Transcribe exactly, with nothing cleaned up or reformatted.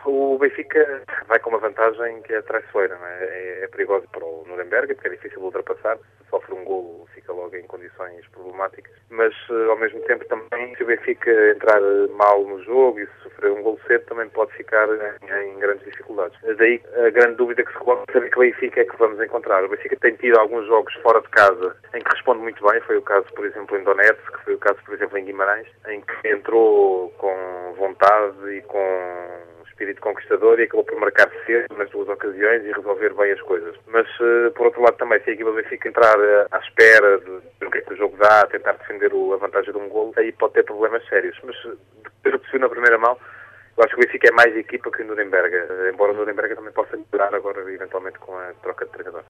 O Benfica vai com uma vantagem que é traiçoeira, não é? É, é perigoso para o Nuremberg, porque é difícil de ultrapassar. Sofre um golo, fica logo em condições problemáticas. Mas, ao mesmo tempo, também, se o Benfica entrar mal no jogo e se sofrer um golo cedo, também pode ficar em, em grandes dificuldades. Daí, a grande dúvida que se coloca é saber que Benfica é que vamos encontrar. O Benfica tem tido alguns jogos fora de casa em que responde muito bem. Foi o caso, por exemplo, em Donetsk, foi o caso, por exemplo, em Guimarães, em que entrou com vontade e com espírito conquistador e acabou por marcar cedo nas duas ocasiões e resolver bem as coisas. Mas, por outro lado, também, se a equipa do Benfica entrar à espera de, de o que é que o jogo dá, a tentar defender o, a vantagem de um golo, aí pode ter problemas sérios. Mas, depois do que se viu na primeira mão, eu acho que o Benfica é mais equipa que o Nuremberg, embora o Nuremberg também possa melhorar agora, eventualmente, com a troca de treinador.